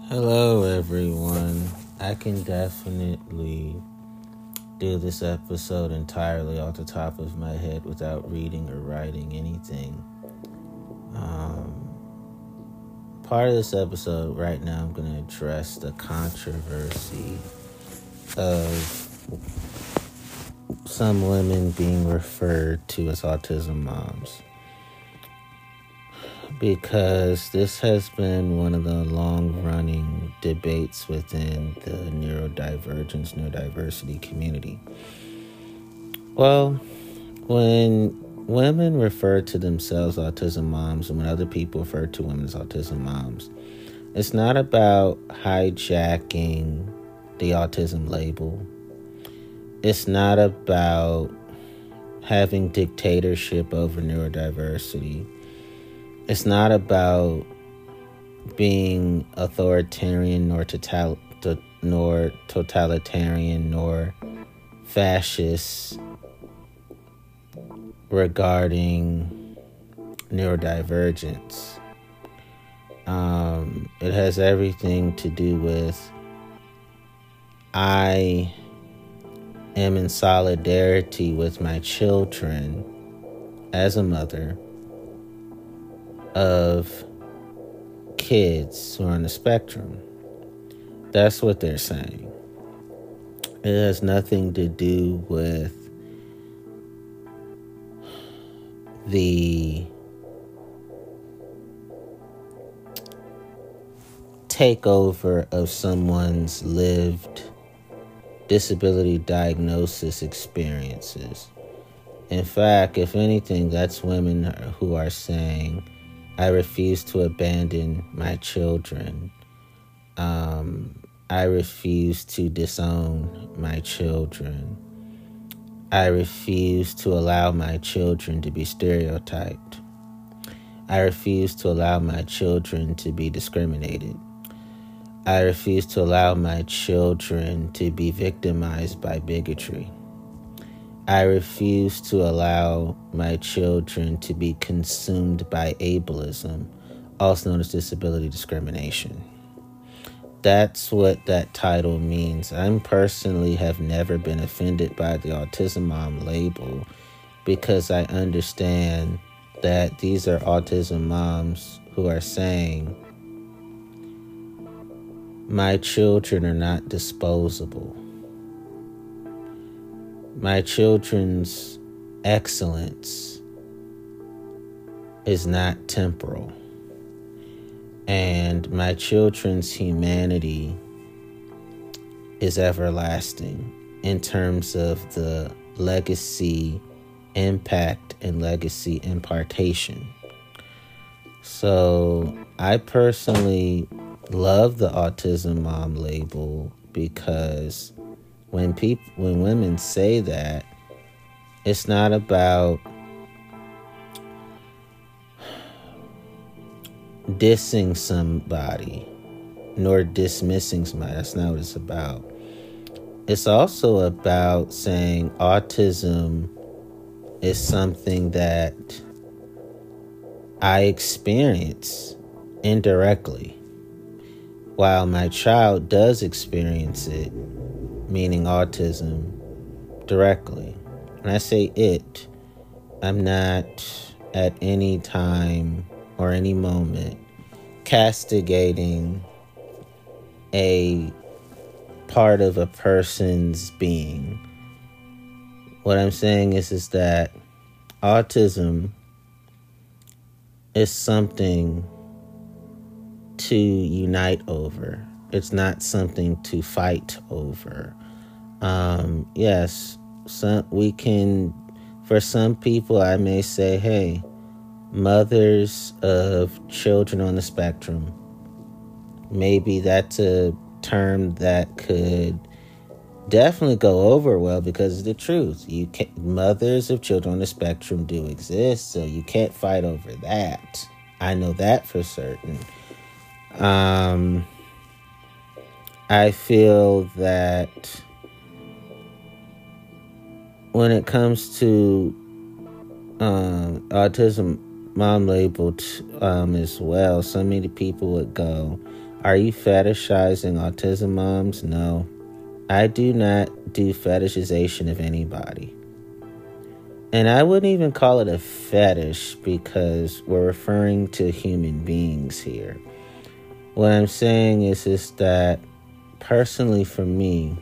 Hello, everyone. I can definitely do this episode entirely off the top of my head without reading or writing anything. Part of this episode right now, I'm going to address the controversy of some women being referred to as autism moms, because this has been one of the long-running debates within the neurodiversity community. Well, when women refer to themselves autism moms and when other people refer to women as autism moms, it's not about hijacking the autism label. It's not about having dictatorship over neurodiversity. It's not about being authoritarian nor totalitarian nor fascist regarding neurodivergence. It has everything to do with I am in solidarity with my children as a mother of kids who are on the spectrum. That's what they're saying. It has nothing to do with the takeover of someone's lived disability diagnosis experiences. In fact, if anything, that's women who are saying, I refuse to abandon my children. I refuse to disown my children. I refuse to allow my children to be stereotyped. I refuse to allow my children to be discriminated. I refuse to allow my children to be victimized by bigotry. I refuse to allow my children to be consumed by ableism, also known as disability discrimination. That's what that title means. I personally have never been offended by the autism mom label because I understand that these are autism moms who are saying, my children are not disposable. My children's excellence is not temporal. And my children's humanity is everlasting in terms of the legacy impact and legacy impartation. So I personally love the autism mom label because when women say that, it's not about dissing somebody nor dismissing somebody. That's not what it's about. It's also about saying autism is something that I experience indirectly, while my child does experience it, meaning autism, directly. When I say it, I'm not at any time or any moment castigating a part of a person's being. What I'm saying is that autism is something to unite over. It's not something to fight over. Yes, for some people, I may say, hey, mothers of children on the spectrum, maybe that's a term that could definitely go over well because of the truth. Mothers of children on the spectrum do exist, so you can't fight over that. I know that for certain. I feel that when it comes to autism mom labeled as well, so many people would go, Are you fetishizing autism moms? No. I do not do fetishization of anybody. And I wouldn't even call it a fetish because we're referring to human beings here. What I'm saying is that personally for me,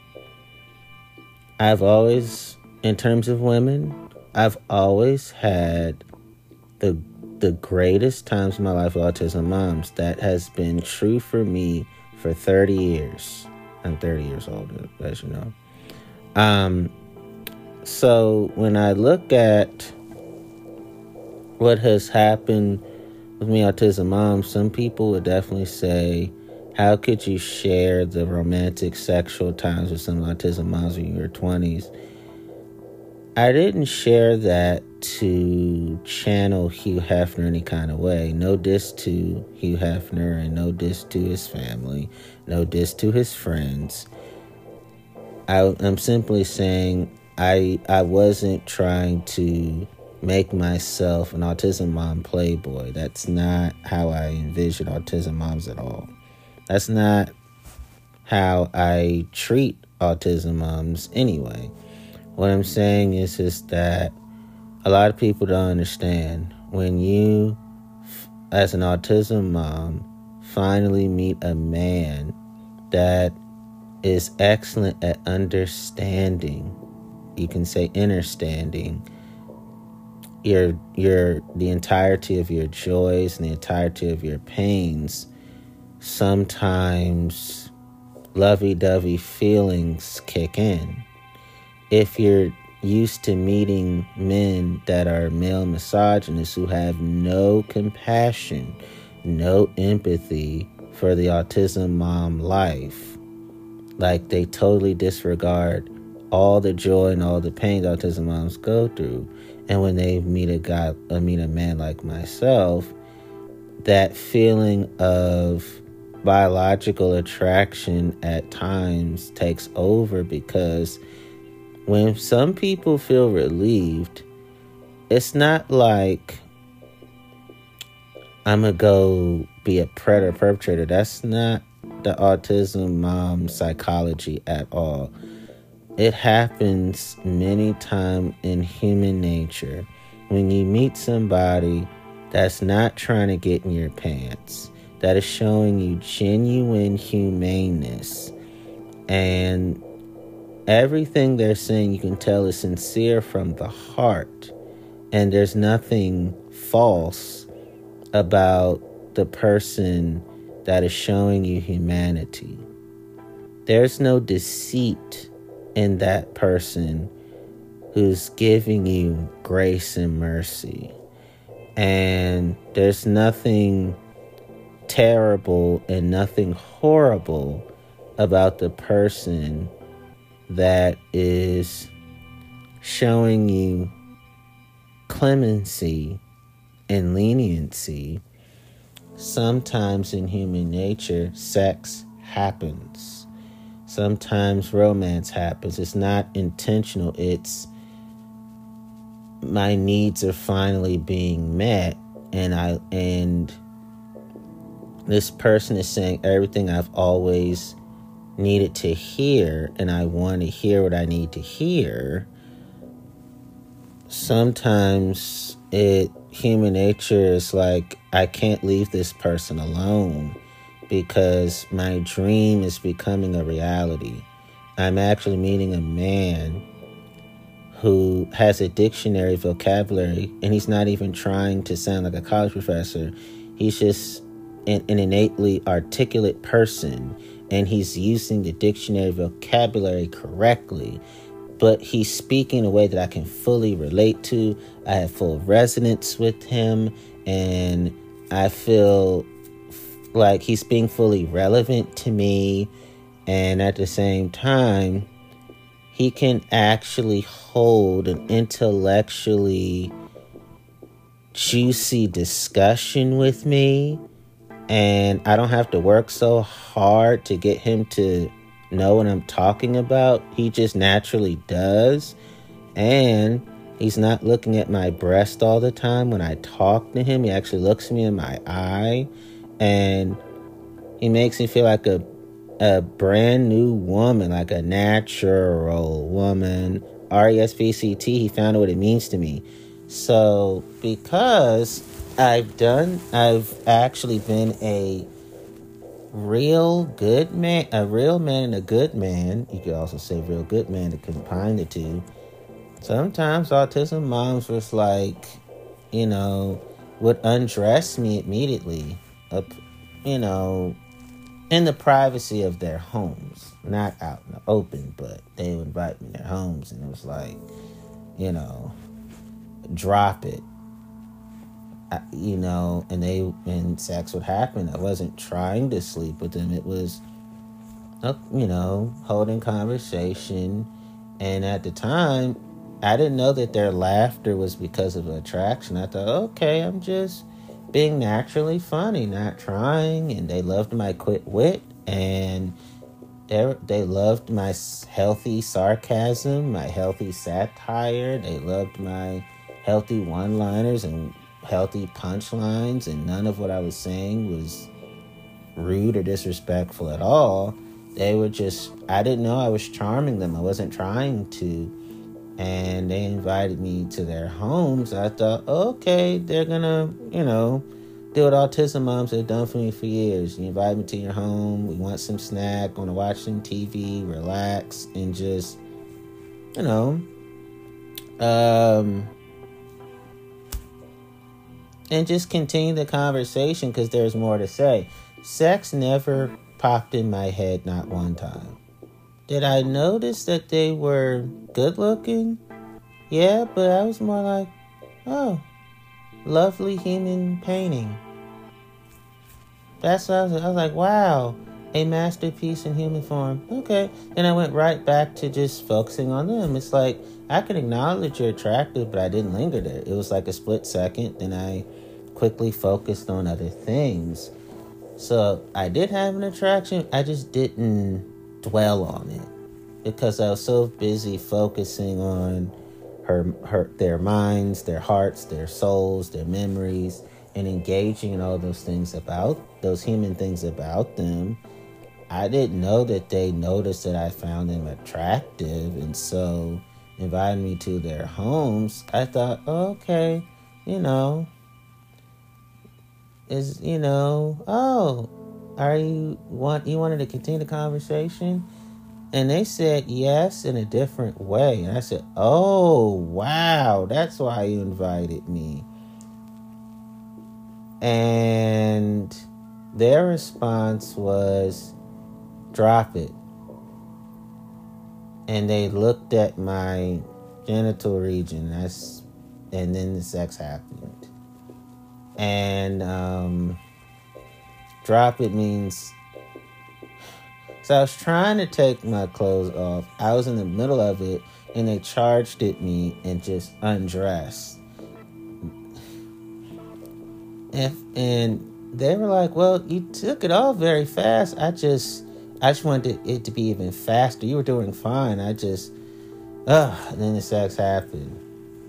I've always, in terms of women, I've always had the greatest times in my life with autism moms. That has been true for me for 30 years. I'm 30 years old, as you know. So when I look at what has happened with me autism moms, some people would definitely say, how could you share the romantic sexual times with some autism moms in your 20s? I didn't share that to channel Hugh Hefner any kind of way. No diss to Hugh Hefner and no diss to his family. No diss to his friends. I'm simply saying I wasn't trying to make myself an autism mom playboy. That's not how I envision autism moms at all. That's not how I treat autism moms anyway. What I'm saying is that a lot of people don't understand. When you, as an autism mom, finally meet a man that is excellent at understanding, you can say understanding, the entirety of your joys and the entirety of your pains, sometimes lovey-dovey feelings kick in. If you're used to meeting men that are male misogynists who have no compassion, no empathy for the autism mom life, like they totally disregard all the joy and all the pain autism moms go through, and when they meet a man like myself, that feeling of biological attraction at times takes over, because when some people feel relieved, it's not like I'm going to go be a predator perpetrator. That's not the autism mom psychology at all. It happens many times in human nature. When you meet somebody that's not trying to get in your pants, that is showing you genuine humaneness, and everything they're saying you can tell is sincere from the heart, and there's nothing false about the person that is showing you humanity. There's no deceit in that person who's giving you grace and mercy. And there's nothing terrible and nothing horrible about the person that is showing you clemency and leniency. Sometimes in human nature, sex happens. Sometimes romance happens. It's not intentional. It's my needs are finally being met, and this person is saying everything I've always needed to hear, and I want to hear what I need to hear. Sometimes human nature is like, I can't leave this person alone because my dream is becoming a reality. I'm actually meeting a man who has a dictionary vocabulary, and he's not even trying to sound like a college professor. He's just an innately articulate person, and he's using the dictionary vocabulary correctly, but he's speaking in a way that I can fully relate to. I have full resonance with him, and I feel like he's being fully relevant to me, and at the same time, he can actually hold an intellectually juicy discussion with me, and I don't have to work so hard to get him to know what I'm talking about. He just naturally does. And he's not looking at my breast all the time when I talk to him. He actually looks me in my eye, and He makes me feel like a brand new woman, like a natural woman. RESPCT, he found out what it means to me. So because I've actually been a real good man, a real man and a good man. You could also say real good man to combine the two. Sometimes autism moms was like, would undress me immediately, in the privacy of their homes, not out in the open, but they would invite me to their homes, and it was like, drop it, and sex would happen. I wasn't trying to sleep with them. It was, holding conversation, and at the time, I didn't know that their laughter was because of attraction. I thought, okay, I'm just being naturally funny, not trying. And they loved my quick wit, and they loved my healthy sarcasm, my healthy satire. They loved my healthy one-liners and healthy punchlines, and none of what I was saying was rude or disrespectful at all. They were just, I didn't know I was charming them. I wasn't trying to. And they invited me to their homes. I thought, okay, they're gonna, do what autism moms have done for me for years. You invite me to your home, we want some snack, want to watch some TV, relax, and just, and just continue the conversation because there's more to say. Sex never popped in my head, not one time. Did I notice that they were good looking? Yeah, but I was more like, oh, lovely human painting. That's what I was like, wow, a masterpiece in human form. Okay. Then I went right back to just focusing on them. It's like, I can acknowledge you're attractive, but I didn't linger there. It was like a split second, then I quickly focused on other things. So I did have an attraction, I just didn't dwell on it because I was so busy focusing on their minds, their hearts, their souls, their memories, and engaging in all those things those human things about them. I didn't know that they noticed that I found them attractive, and so invited me to their homes. I thought, okay, you wanted to continue the conversation? And they said yes in a different way. And I said, oh, wow, that's why you invited me. And their response was, drop it. And they looked at my genital region. And then the sex happened. And drop it means... So I was trying to take my clothes off. I was in the middle of it, and they charged at me and just undressed. And they were like, well, you took it off very fast. I just wanted it to be even faster. You were doing fine. And then the sex happened.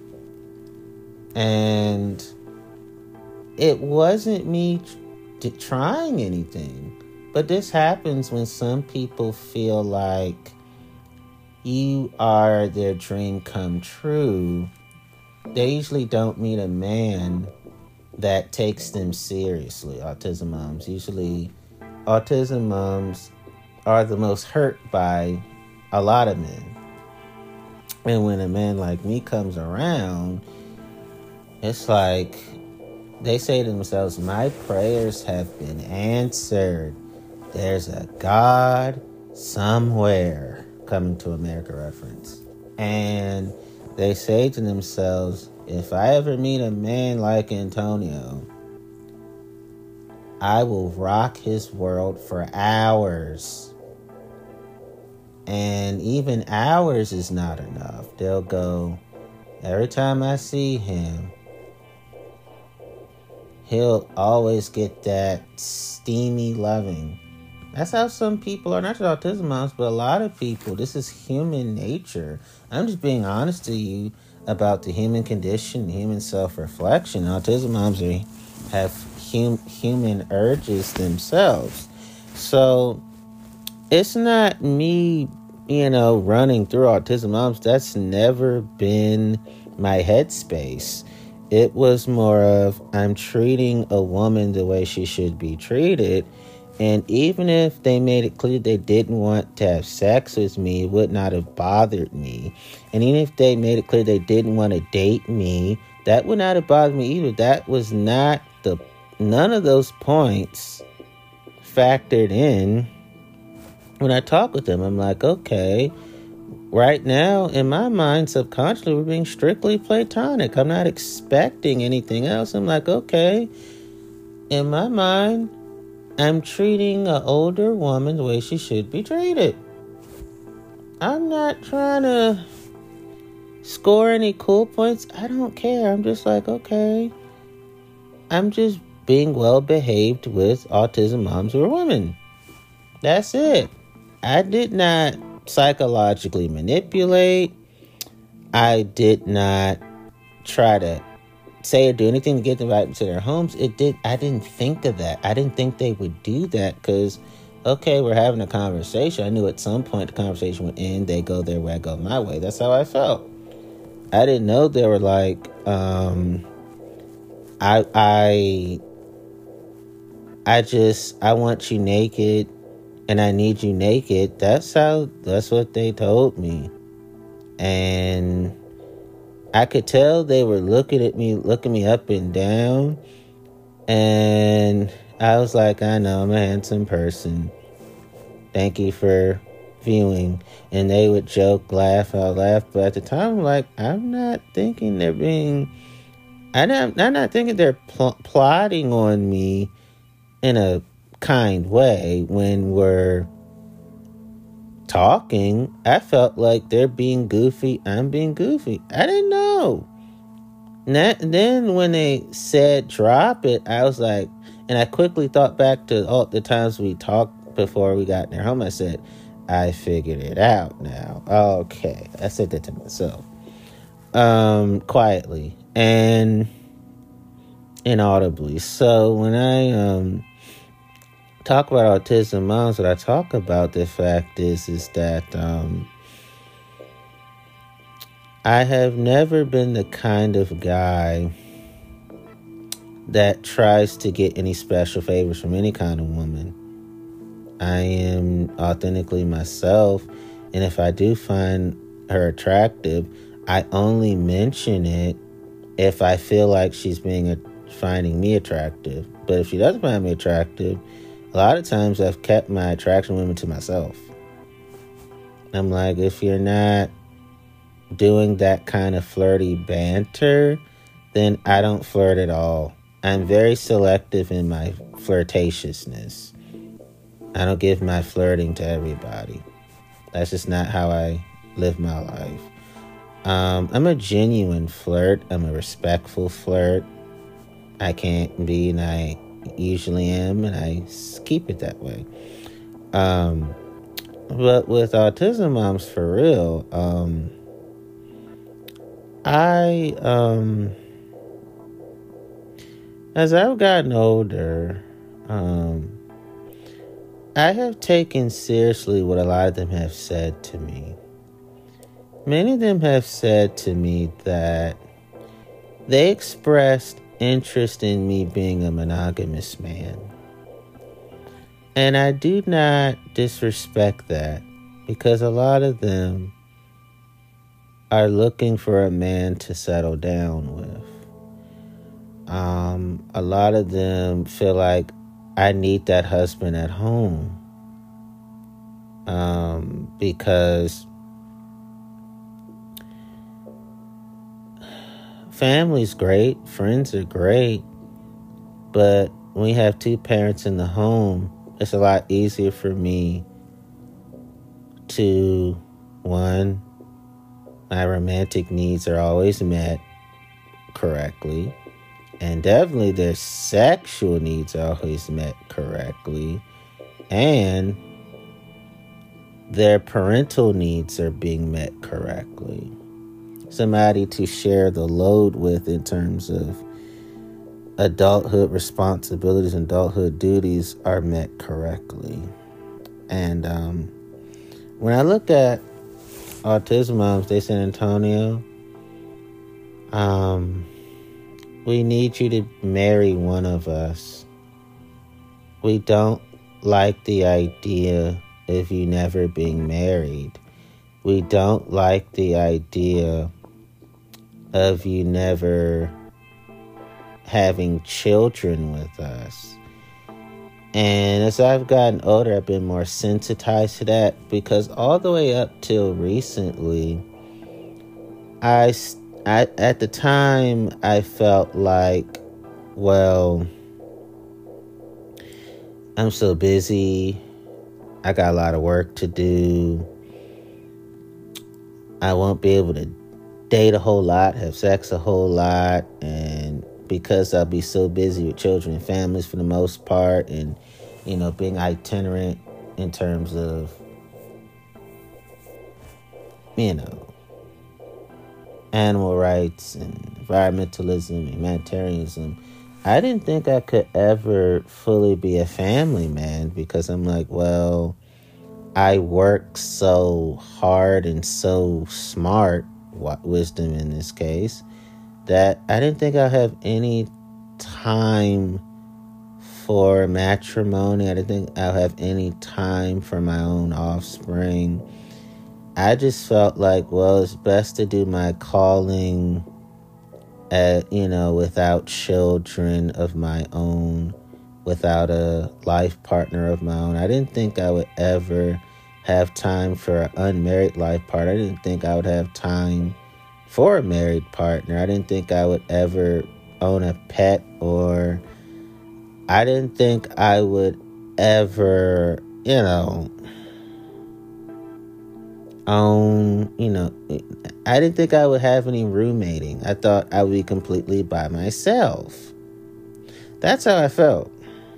And it wasn't me trying anything. But this happens when some people feel like you are their dream come true. They usually don't meet a man that takes them seriously, autism moms. Usually, autism moms are the most hurt by a lot of men. And when a man like me comes around, it's like they say to themselves, my prayers have been answered. There's a God somewhere, Coming to America reference. And they say to themselves, if I ever meet a man like Antonio, I will rock his world for hours. And even hours is not enough. They'll go, every time I see him, he'll always get that steamy loving. That's how some people are, not just autism moms, but a lot of people. This is human nature. I'm just being honest to you about the human condition, human self-reflection. Autism moms have human urges themselves. So it's not me, running through Autism Moms. That's never been my headspace. It was more of, I'm treating a woman the way she should be treated. And even if they made it clear they didn't want to have sex with me, it would not have bothered me. And even if they made it clear they didn't want to date me, that would not have bothered me either. That was not none of those points factored in when I talk with them. I'm like, okay, right now, in my mind, subconsciously, we're being strictly platonic. I'm not expecting anything else. I'm like, okay, in my mind, I'm treating an older woman the way she should be treated. I'm not trying to score any cool points. I don't care. I'm just like, okay, I'm just being well behaved with autism moms who are women. That's it. I did not psychologically manipulate. I did not try to say or do anything to get them back to their homes. I didn't think of that. I didn't think they would do that because, okay, we're having a conversation. I knew at some point the conversation would end. They go their way, I go my way. That's how I felt. I didn't know they were like, I want you naked and I need you naked. That's what they told me. And I could tell they were looking me up and down. And I was like, I know, I'm a handsome person. Thank you for viewing. And they would joke, laugh, I'll laugh. But at the time, like, I'm not thinking they're being... I'm not thinking they're plotting on me in a kind way. When we're talking, I felt like they're being goofy, I'm being goofy. I didn't know. Then when they said drop it, I was like, and I quickly thought back to all the times we talked before we got in their home. I said, I figured it out now. Okay. I said that to myself. Quietly and inaudibly. So when I talk about autism moms, what I talk about, the fact is that I have never been the kind of guy that tries to get any special favors from any kind of woman. I am authentically myself, and if I do find her attractive, I only mention it if I feel like she's finding me attractive. But if she doesn't find me attractive, a lot of times I've kept my attraction women to myself. I'm like, if you're not doing that kind of flirty banter, then I don't flirt at all. I'm very selective in my flirtatiousness. I don't give my flirting to everybody. That's just not how I live my life. I'm a genuine flirt. I'm a respectful flirt. I can't be, and I usually am, and I keep it that way. But with autism moms, for real, as I've gotten older, I have taken seriously what a lot of them have said to me. Many of them have said to me that they expressed interest in me being a monogamous man. And I do not disrespect that, because a lot of them are looking for a man to settle down with. A lot of them feel like I need that husband at home. Because family's great, friends are great, but when we have two parents in the home, it's a lot easier for me to, one, my romantic needs are always met correctly, and definitely their sexual needs are always met correctly, and their parental needs are being met correctly. Somebody to share the load with in terms of adulthood responsibilities and adulthood duties are met correctly. And when I look at Autism Moms Day San Antonio, we need you to marry one of us. We don't like the idea of you never being married. We don't like the idea of you never having children with us. And as I've gotten older, I've been more sensitized to that, because all the way up till recently, I at the time, I felt like, well, I'm so busy. I got a lot of work to do. I won't be able to date a whole lot, have sex a whole lot, and because I'll be so busy with children and families for the most part, and, being itinerant in terms of, animal rights and environmentalism, humanitarianism, I didn't think I could ever fully be a family man, because I'm like, well, I work so hard and so smart, wisdom in this case, that I didn't think I'd have any time for matrimony. I didn't think I'd have any time for my own offspring. I just felt like, well, it's best to do my calling without children of my own, without a life partner of my own. I didn't think I would ever have time for an unmarried life partner. I didn't think I would have time for a married partner. I didn't think I would ever own a pet, or I didn't think I would ever, I didn't think I would have any roommating. I thought I would be completely by myself. That's how I felt.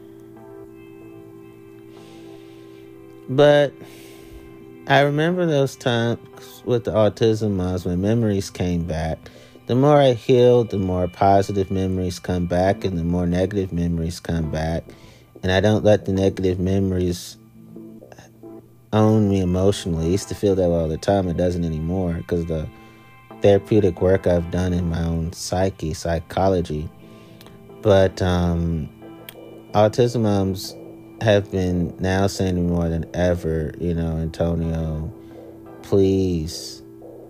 But I remember those times with the autism moms when memories came back. The more I healed, the more positive memories come back, and the more negative memories come back. And I don't let the negative memories own me emotionally. I used to feel that way all the time. It doesn't anymore, because the therapeutic work I've done in my own psychology. But autism moms have been now saying to me more than ever, Antonio, please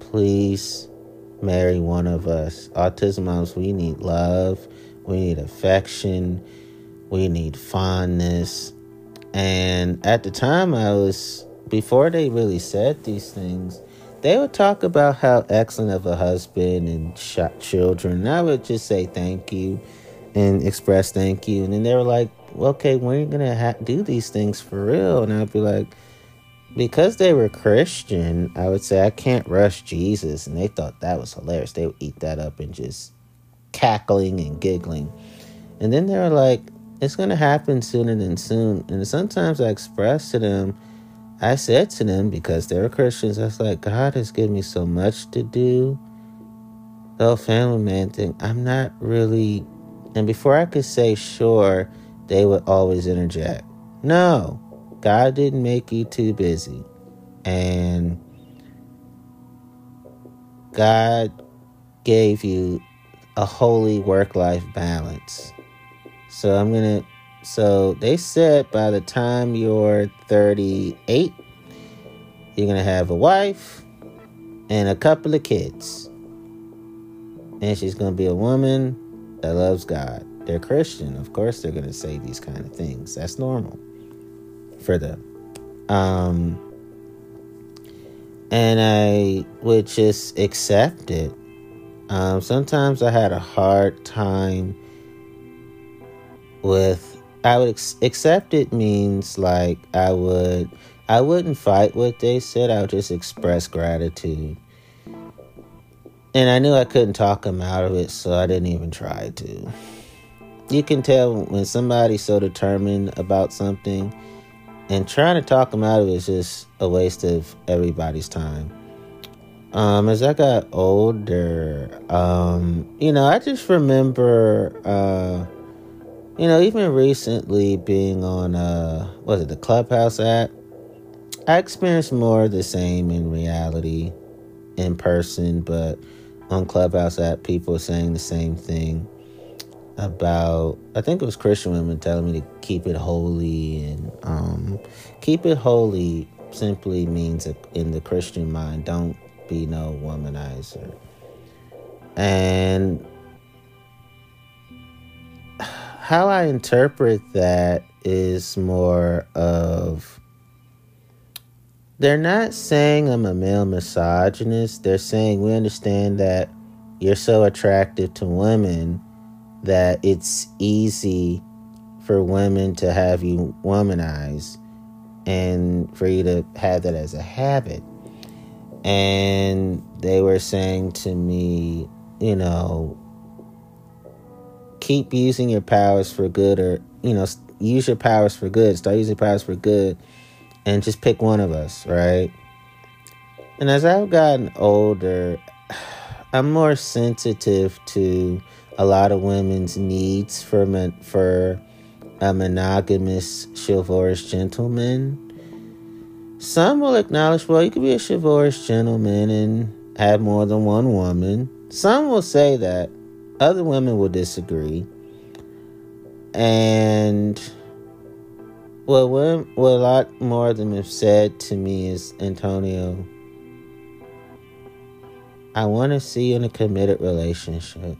marry one of us. Autism moms, we need love, we need affection, we need fondness. And at the time, before they really said these things, they would talk about how excellent of a husband and children. And I would just say thank you and express thank you. And then they were like, well, okay, when are you going to do these things for real? And I'd be like, because they were Christian, I would say, I can't rush Jesus. And they thought that was hilarious. They would eat that up and just cackling and giggling. And then they were like, it's going to happen sooner than soon. And sometimes I expressed to them, I said to them, because they were Christians, I was like, God has given me so much to do. The whole family man thing, I'm not really... And before I could say sure, they would always interject. No, God didn't make you too busy. And God gave you a holy work-life balance. So they said by the time you're 38, you're going to have a wife and a couple of kids. And she's going to be a woman that loves God. They're Christian. Of course they're going to say these kind of things. That's normal for them. And I would just accept it. Sometimes I had a hard time with... I would accept it means like I wouldn't fight what they said. I would just express gratitude. And I knew I couldn't talk them out of it, so I didn't even try to. You can tell when somebody's so determined about something, and trying to talk them out of it is just a waste of everybody's time. As I got older, I just remember even recently being on, the Clubhouse app, I experienced more of the same in reality in person, but on Clubhouse app, people are saying the same thing about, I think it was Christian women telling me to keep it holy, and keep it holy simply means in the Christian mind, don't be no womanizer. And how I interpret that is more of, they're not saying I'm a male misogynist. They're saying we understand that you're so attractive to women that it's easy for women to have you womanize and for you to have that as a habit. And they were saying to me, keep using your powers for good, or, use your powers for good. Start using powers for good and just pick one of us, right? And as I've gotten older, I'm more sensitive to a lot of women's needs for a monogamous, chivalrous gentleman. Some will acknowledge, well, you could be a chivalrous gentleman and have more than one woman. Some will say that. Other women will disagree. And what a lot more of them have said to me is, Antonio, I want to see you in a committed relationship.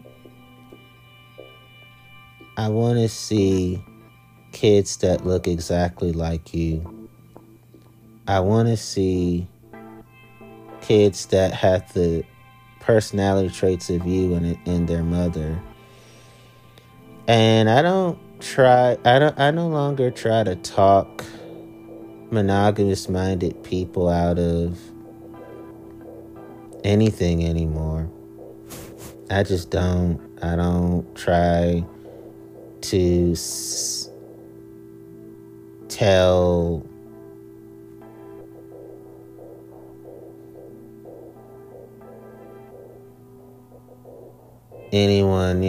I want to see kids that look exactly like you. I want to see kids that have the personality traits of you and their mother. And I no longer try to talk monogamous minded people out of anything anymore. I just don't. I don't try to tell anyone,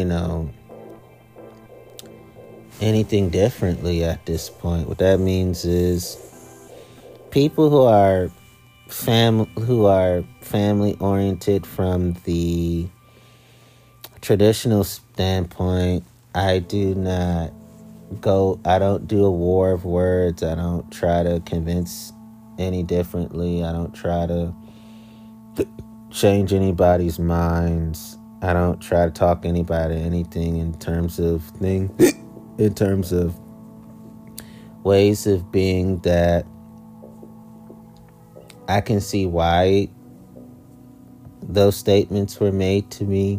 anything differently at this point. What that means is people who are family oriented from the traditional standpoint, I don't do a war of words. I don't try to convince any differently. I don't try to change anybody's minds. I don't try to talk anybody anything in terms of ways of being that I can see why those statements were made to me.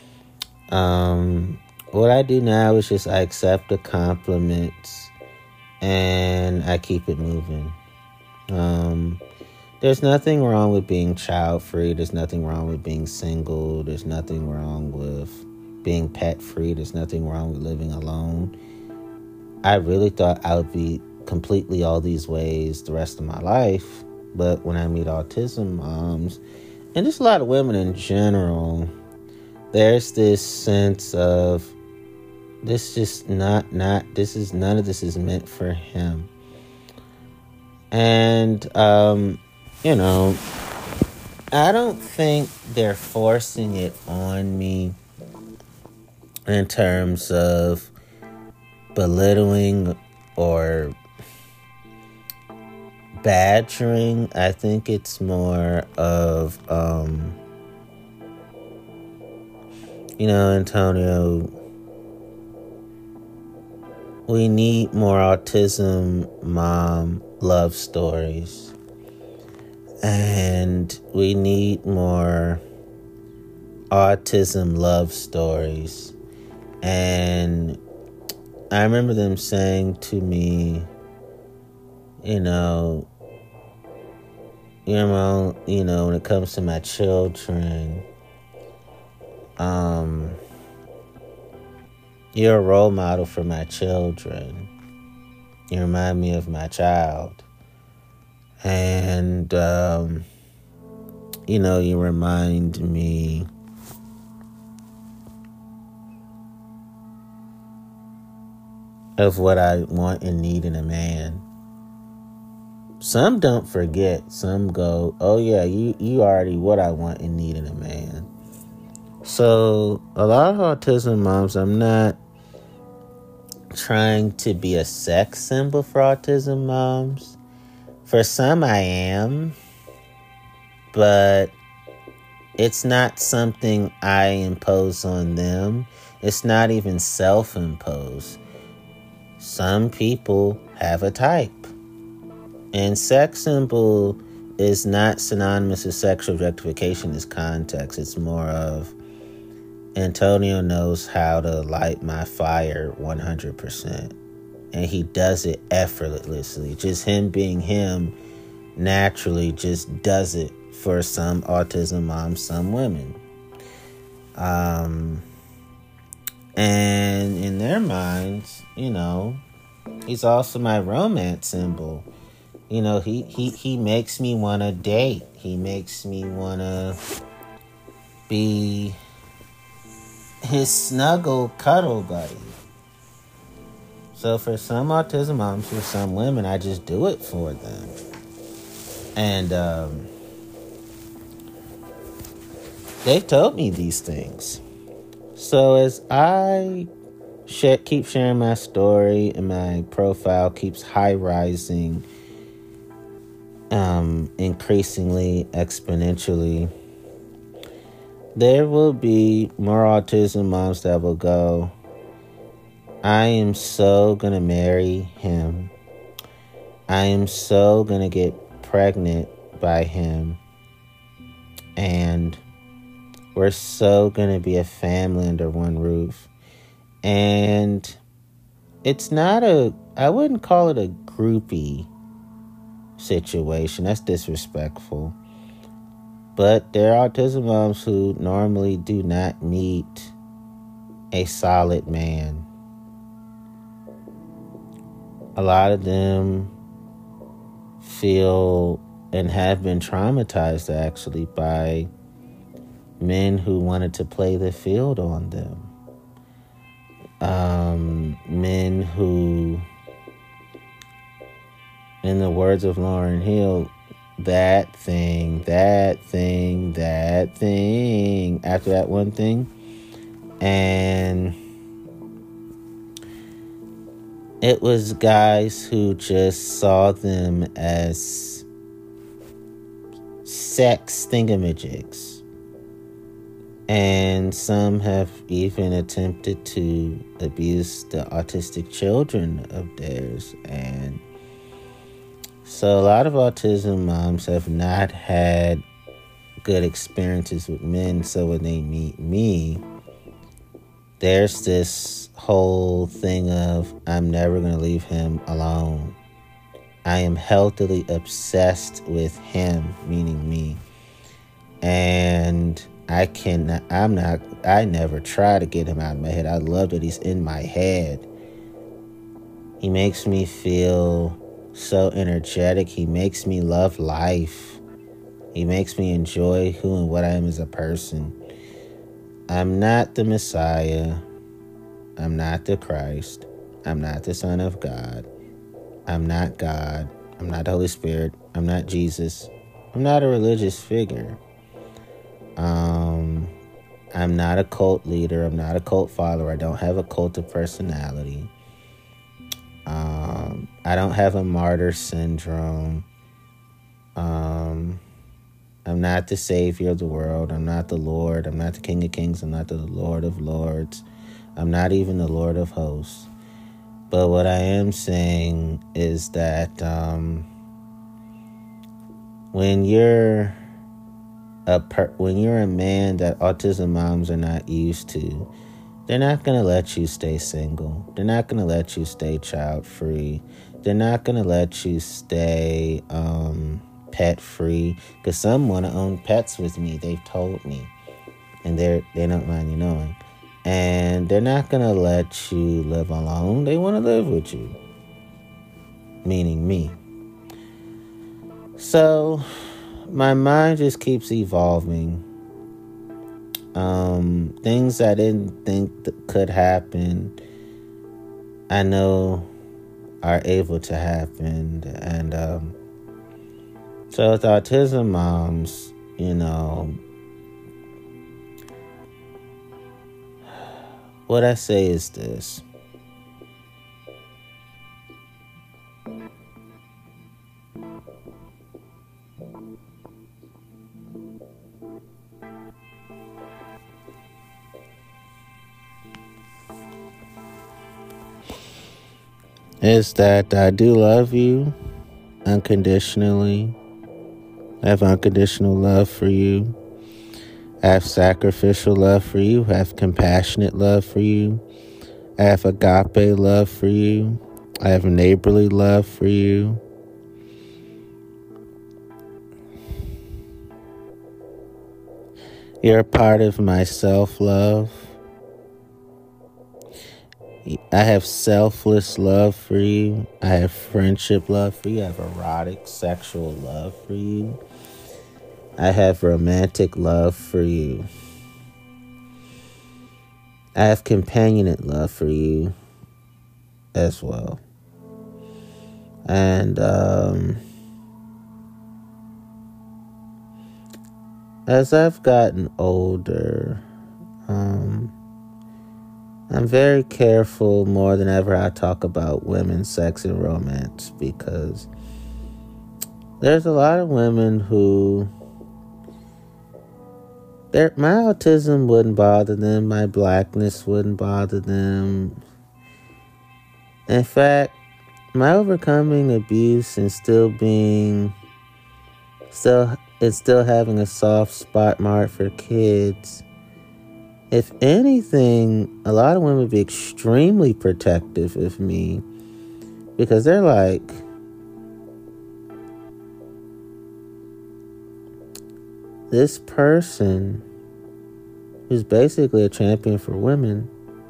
What I do now is just I accept the compliments and I keep it moving. There's nothing wrong with being child-free. There's nothing wrong with being single. There's nothing wrong with being pet-free. There's nothing wrong with living alone. I really thought I would be completely all these ways the rest of my life. But when I meet autism moms, and just a lot of women in general, there's this sense of none of this is meant for him. And, I don't think they're forcing it on me in terms of belittling or badgering. I think it's more of, Antonio, we need more autism mom love stories. And we need more autism love stories. And I remember them saying to me, when it comes to my children, you're a role model for my children. You remind me of my child. And, you remind me of what I want and need in a man. Some don't forget. Some go, oh yeah, you already what I want and need in a man. So a lot of autism moms, I'm not trying to be a sex symbol for autism moms. For some I am, but it's not something I impose on them. It's not even self-imposed. Some people have a type. And sex symbol is not synonymous with sexual objectification as context. It's more of Antonio knows how to light my fire 100%. And he does it effortlessly. Just him being him naturally just does it for some autism moms, some women. And in their minds, he's also my romance symbol. He makes me want to date. He makes me want to be his snuggle cuddle buddy. So for some autism moms, for some women, I just do it for them. And they've told me these things. So as I keep sharing my story and my profile keeps high-rising, increasingly, exponentially, there will be more autism moms that will go, I am so going to marry him. I am so going to get pregnant by him. And we're so going to be a family under one roof. And it's not I wouldn't call it a groupie situation. That's disrespectful. But there are autism moms who normally do not meet a solid man. A lot of them feel and have been traumatized actually by men who wanted to play the field on them. Men who, in the words of Lauryn Hill, that thing, after that one thing. And it was guys who just saw them as sex thingamajigs. And some have even attempted to abuse the autistic children of theirs. And so a lot of autism moms have not had good experiences with men. So when they meet me, there's this whole thing of, I'm never going to leave him alone. I am healthily obsessed with him, meaning me. And I never try to get him out of my head. I love that he's in my head. He makes me feel so energetic. He makes me love life. He makes me enjoy who and what I am as a person. I'm not the Messiah. I'm not the Christ. I'm not the Son of God. I'm not God. I'm not the Holy Spirit. I'm not Jesus. I'm not a religious figure. I'm not a cult leader. I'm not a cult follower. I don't have a cult of personality. I don't have a martyr syndrome. I'm not the savior of the world. I'm not the Lord. I'm not the King of Kings. I'm not the Lord of Lords. I'm not even the Lord of Hosts. But what I am saying is that when you're a man that autism moms are not used to, they're not going to let you stay single. They're not going to let you stay child-free. They're not going to let you stay pet-free. Because some want to own pets with me. They've told me. And they don't mind you knowing. And they're not going to let you live alone. They want to live with you. Meaning me. So my mind just keeps evolving. Things I didn't think could happen I know are able to happen. And so with autism moms, what I say is this. Is that I do love you unconditionally. I have unconditional love for you. I have sacrificial love for you. I have compassionate love for you. I have agape love for you. I have neighborly love for you. You're a part of my self-love. I have selfless love for you. I have friendship love for you. I have erotic sexual love for you. I have romantic love for you. I have companionate love for you as well. And as I've gotten older, I'm very careful more than ever I talk about women, sex, and romance, because there's a lot of women who my autism wouldn't bother them, my blackness wouldn't bother them. In fact, my overcoming abuse and still having a soft spot mark for kids, if anything, a lot of women would be extremely protective of me, because they're like, this person who's basically a champion for women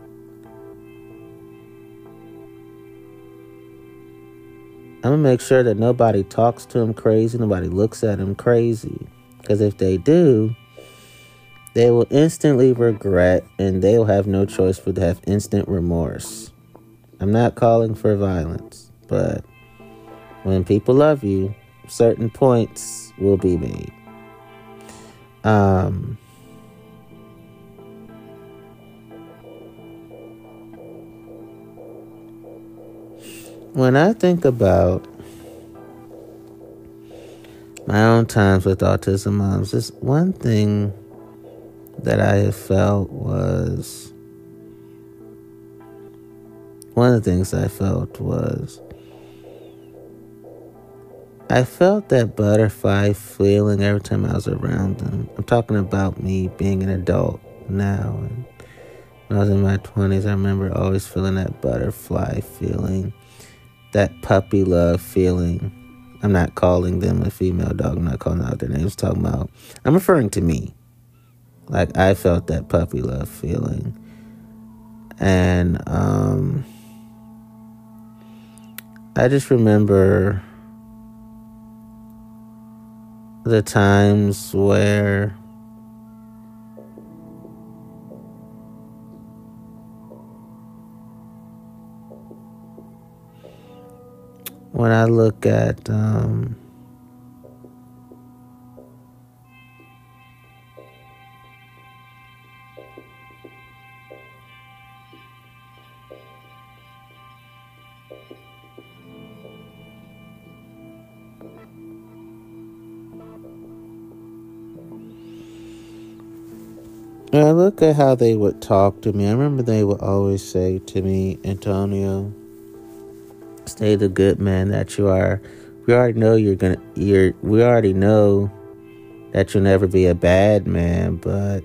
I'm going to make sure that nobody talks to him crazy, nobody looks at him crazy. Because if they do, they will instantly regret, and they will have no choice but to have instant remorse. I'm not calling for violence, but when people love you, certain points will be made. When I think about my own times with autism moms, there's one thing that I have felt was, I felt that butterfly feeling every time I was around them. I'm talking about me being an adult now. And when I was in my 20s, I remember always feeling that butterfly feeling, that puppy love feeling. I'm not calling them a female dog. I'm not calling out their names. I'm referring to me. Like, I felt that puppy love feeling. And I just remember the times where when I look at how they would talk to me. I remember they would always say to me, Antonio, stay the good man that you are. We already know we already know that you'll never be a bad man, but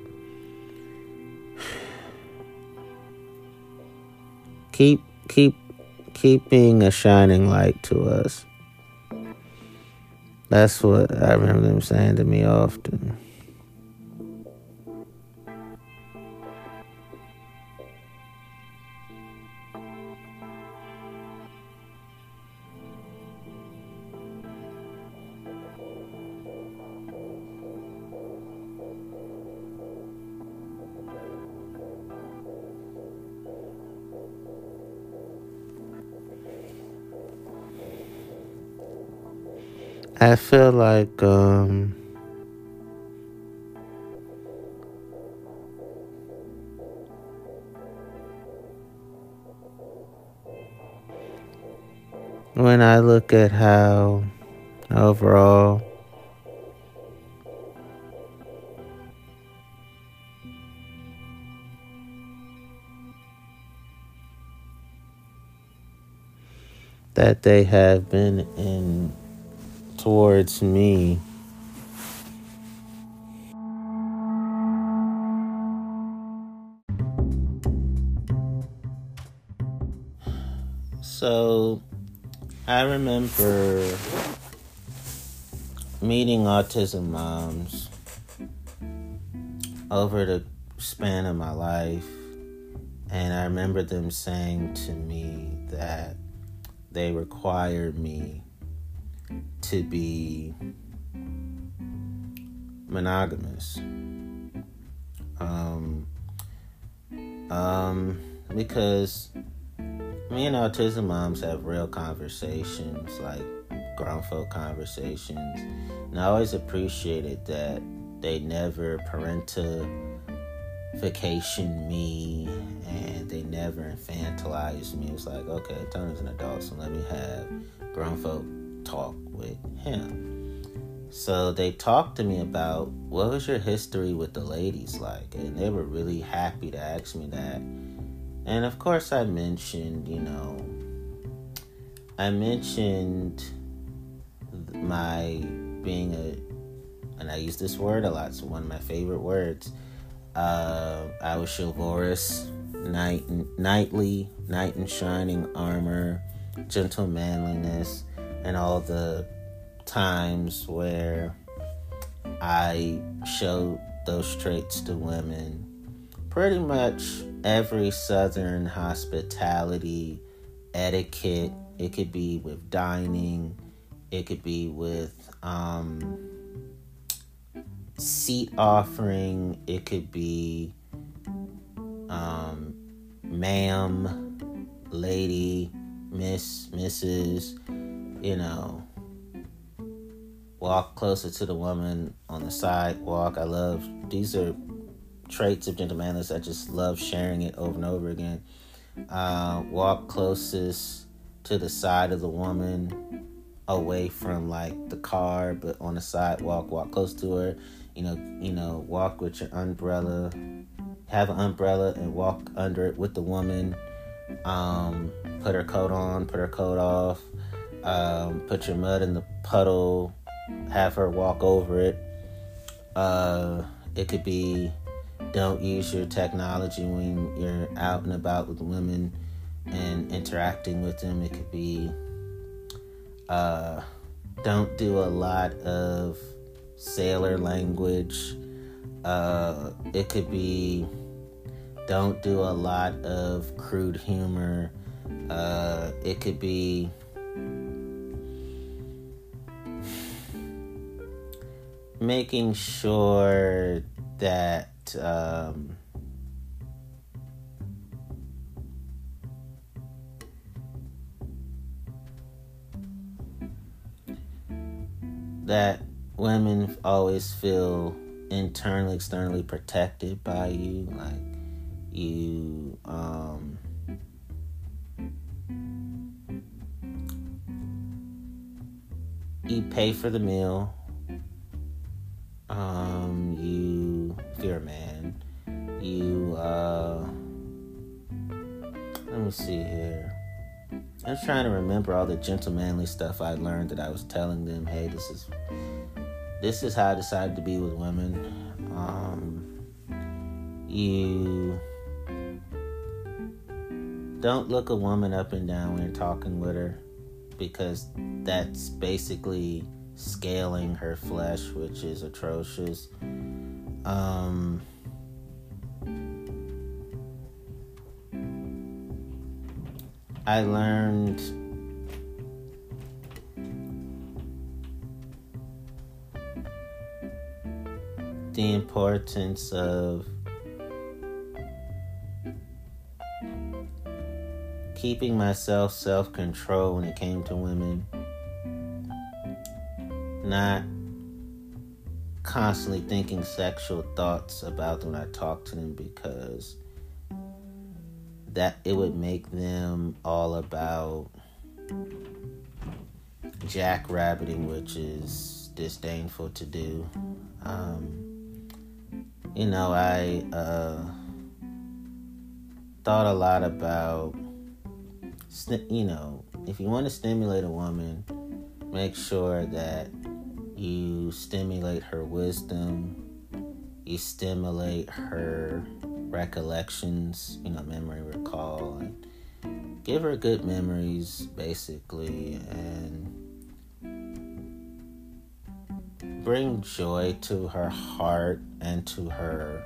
keep being a shining light to us. That's what I remember them saying to me often. I feel like when I look at how overall that they have been in towards me, so I remember meeting autism moms over the span of my life, and I remember them saying to me that they required me to be monogamous. Um, because me and autism moms have real conversations, like grown folk conversations, and I always appreciated that they never parentification me, and they never infantilized me. It was like, okay, Tony's an adult, so let me have grown folk talk with him. So they talked to me about what was your history with the ladies like, and they were really happy to ask me that. And of course I mentioned, my being and I use this word a lot, it's one of my favorite words. I was chivalrous, knight in shining armor, gentle manliness, and all the times where I showed those traits to women. Pretty much every Southern hospitality etiquette. It could be with dining. It could be with seat offering. It could be ma'am, lady, miss, Mrs. Walk closer to the woman on the sidewalk. These are traits of gentlemanliness. I just love sharing it over and over again. Walk closest to the side of the woman, away from like the car, but on the sidewalk. Walk close to her. Walk with your umbrella. Have an umbrella and walk under it with the woman. Put her coat on, put her coat off. Put your mud in the puddle. Have her walk over it. It could be, don't use your technology when you're out and about with women and interacting with them. It could be, don't do a lot of sailor language. It could be, don't do a lot of crude humor. It could be, making sure that that women always feel internally, externally protected by you. Like you you pay for the meal. If you're a man, let me see here. I'm trying to remember all the gentlemanly stuff I learned that I was telling them. Hey, this is how I decided to be with women. You don't look a woman up and down when you're talking with her, because that's basically scaling her flesh, which is atrocious. I learned the importance of keeping myself self-control when it came to women. not constantly thinking sexual thoughts about them when I talk to them, because that it would make them all about jackrabbiting, which is disdainful to do. I thought a lot about, if you want to stimulate a woman, make sure that you stimulate her wisdom, you stimulate her recollections, memory recall, and give her good memories, basically, and bring joy to her heart and to her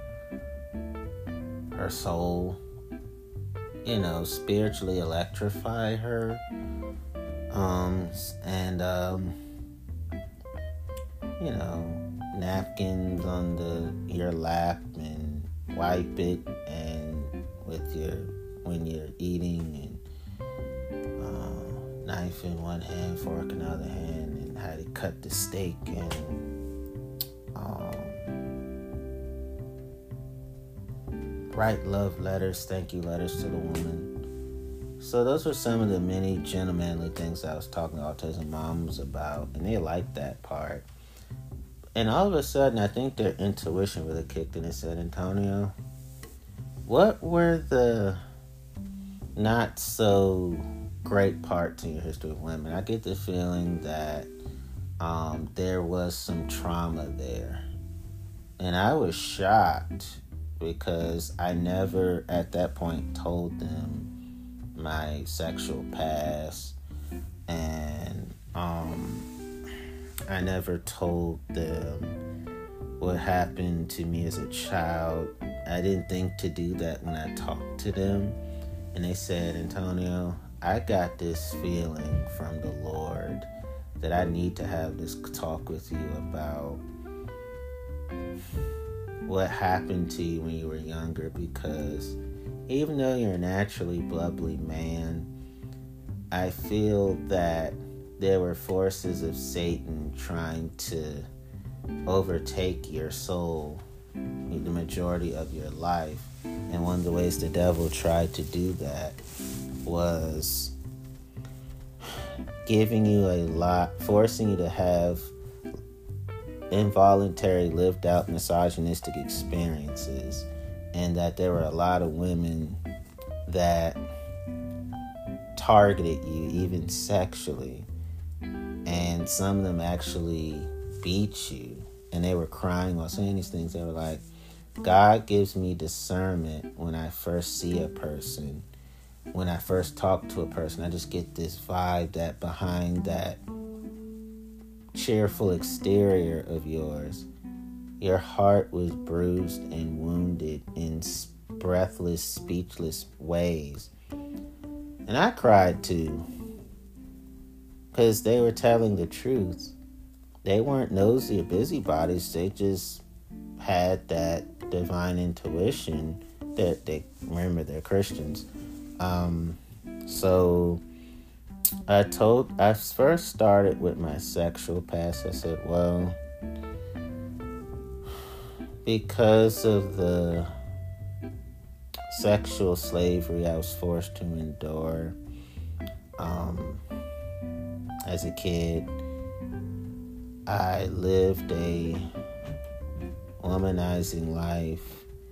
soul. Spiritually electrify her, napkins on your lap, and wipe it, and when you're eating, and knife in one hand, fork in the other hand, and how to cut the steak, and write love letters, thank you letters to the woman. So those were some of the many gentlemanly things I was talking to autism moms about, and they liked that part. And all of a sudden, I think their intuition really kicked in and said, Antonio, what were the not so great parts in your history of women? I get the feeling that there was some trauma there. And I was shocked, because I never at that point told them my sexual past, and I never told them what happened to me as a child. I didn't think to do that when I talked to them, and they said, Antonio, I got this feeling from the Lord that I need to have this talk with you about what happened to you when you were younger, because even though you're a naturally bubbly man, I feel that there were forces of Satan trying to overtake your soul the majority of your life. And one of the ways the devil tried to do that was giving you forcing you to have involuntary lived out misogynistic experiences, and that there were a lot of women that targeted you even sexually, and some of them actually beat you, and they were crying while saying these things. They were like, God gives me discernment when I first see a person, when I first talk to a person. I just get this vibe that behind that cheerful exterior of yours, your heart was bruised and wounded in breathless, speechless ways. And I cried too, because they were telling the truth. They weren't nosy or busybodies. They just had that divine intuition that remember, they're Christians. So I first started with my sexual past. I said, well, because of the sexual slavery I was forced to endure as a kid, I lived a womanizing life.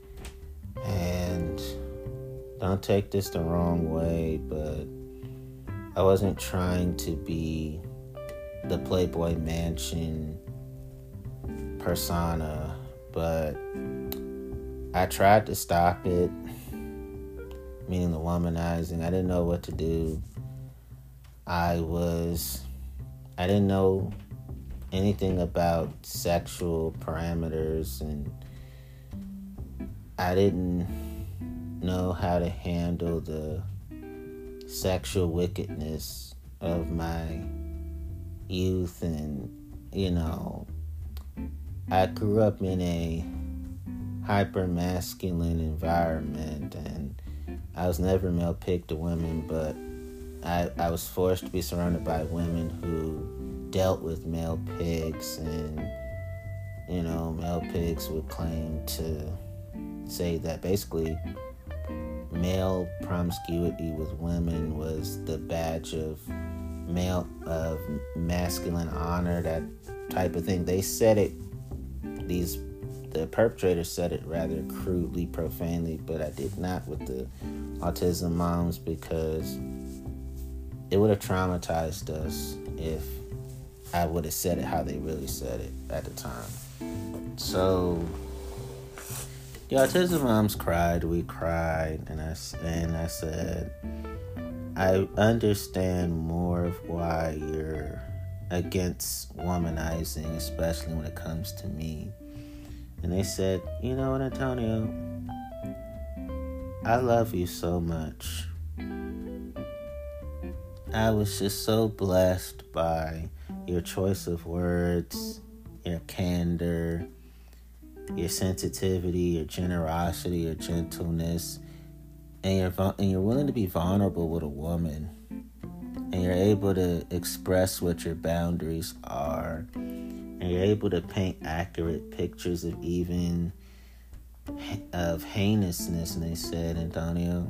And don't take this the wrong way, but I wasn't trying to be the Playboy Mansion persona, but I tried to stop it, meaning the womanizing. I didn't know what to do. I didn't know anything about sexual parameters, and I didn't know how to handle the sexual wickedness of my youth. And I grew up in a hyper masculine environment, and I was never male picked to women, but I was forced to be surrounded by women who dealt with male pigs, and male pigs would claim to say that basically male promiscuity with women was the badge of masculine honor, that type of thing. They said it, the perpetrators said it rather crudely, profanely, but I did not with the autism moms, because it would have traumatized us if I would have said it how they really said it at the time. So the autism moms cried, we cried, and I said, I understand more of why you're against womanizing, especially when it comes to me. And they said, you know what, Antonio? I love you so much. I was just so blessed by your choice of words, your candor, your sensitivity, your generosity, your gentleness, and you're willing to be vulnerable with a woman, and you're able to express what your boundaries are, and you're able to paint accurate pictures of heinousness. And they said, Antonio,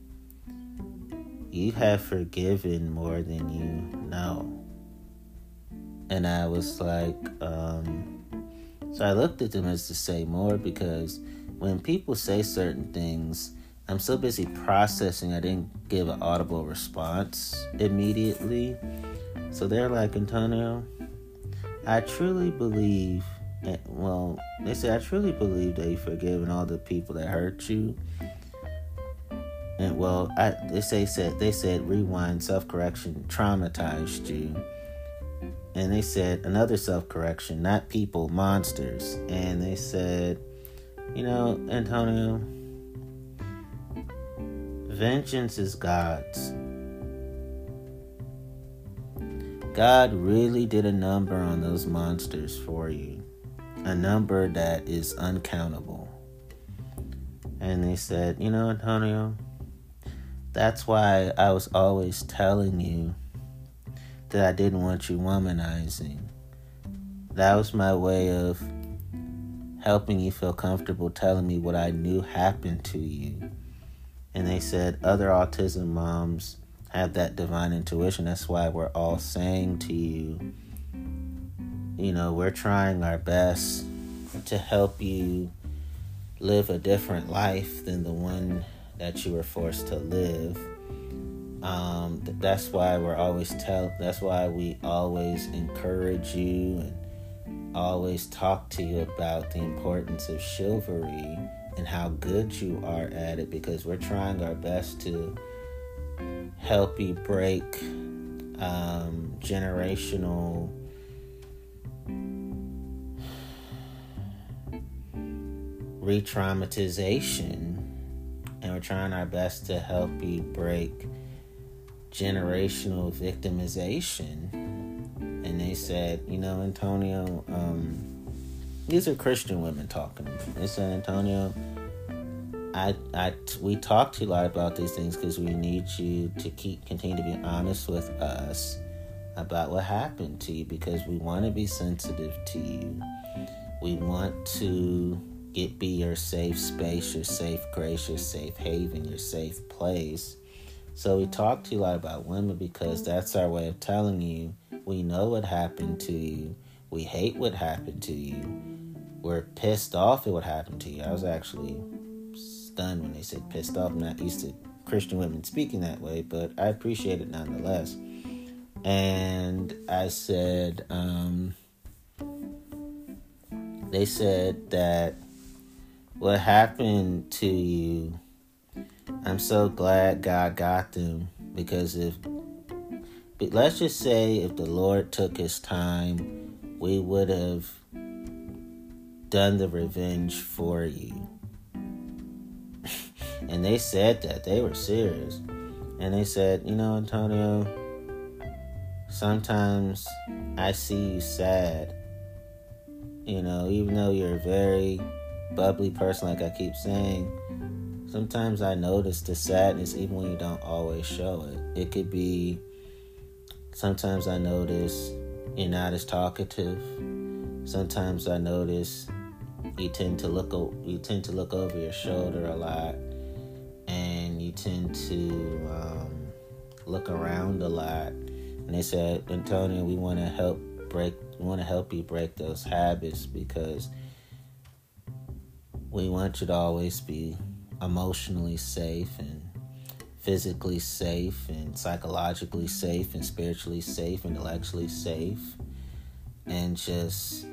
you have forgiven more than you know. And I was like, so I looked at them as to say more, because when people say certain things, I'm so busy processing, I didn't give an audible response immediately. So they're like, Antonio, I truly believe, they say, I truly believe that you've forgiven all the people that hurt you. And they said rewind, self-correction traumatized you. And they said another self-correction, not people, monsters. And they said, Antonio, vengeance is God's. God really did a number on those monsters for you. A number that is uncountable. And they said, Antonio, that's why I was always telling you that I didn't want you womanizing. That was my way of helping you feel comfortable telling me what I knew happened to you. And they said other autism moms have that divine intuition. That's why we're all saying to you, we're trying our best to help you live a different life than the one that you were forced to live. That's why that's why we always encourage you and always talk to you about the importance of chivalry and how good you are at it, because we're trying our best to help you break generational re-traumatization, and we're trying our best to help you break generational victimization. And they said, Antonio, these are Christian women talking to me. They said, Antonio, we talk to you a lot about these things because we need you to continue to be honest with us about what happened to you, because we want to be sensitive to you. We want to be your safe space, your safe grace, your safe haven, your safe place. So we talk to you a lot about women because that's our way of telling you we know what happened to you. We hate what happened to you. We're pissed off at what happened to you. I was actually stunned when they said pissed off. I'm not used to Christian women speaking that way, but I appreciate it nonetheless. And I said, they said that what happened to you, I'm so glad God got them, because let's just say if the Lord took his time, we would have done the revenge for you. And they said that. They were serious. And they said, Antonio, sometimes I see you sad. Even though you're a very bubbly person, like I keep saying, sometimes I notice the sadness even when you don't always show it. It could be, sometimes I notice you're not as talkative. Sometimes I notice you tend to look over your shoulder a lot, and you tend to look around a lot. And they said, Antonio, we want to help you break those habits, because we want you to always be emotionally safe and physically safe and psychologically safe and spiritually safe, intellectually safe, and just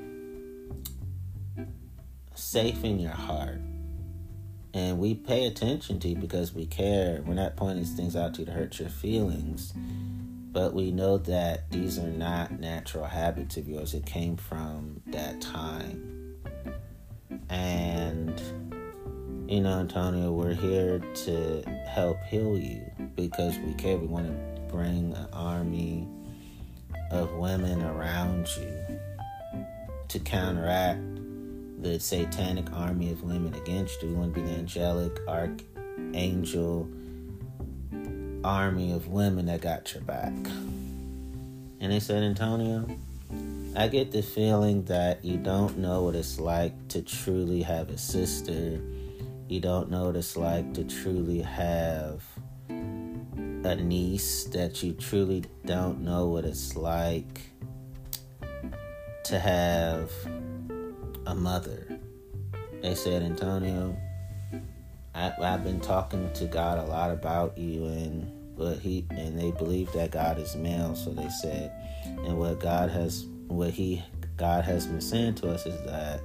safe in your heart. And we pay attention to you because we care. We're not pointing these things out to you to hurt your feelings, but we know that these are not natural habits of yours. It came from that time. And Antonio, we're here to help heal you because we care. We want to bring an army of women around you to counteract the satanic army of women against you. We want to be the angelic archangel army of women that got your back. And they said, Antonio, I get the feeling that you don't know what it's like to truly have a sister. You don't know what it's like to truly have a niece, that you truly don't know what it's like to have a mother. They said, Antonio, I've been talking to God a lot about you, and they believe that God is male. So they said, and what God has been saying to us is that,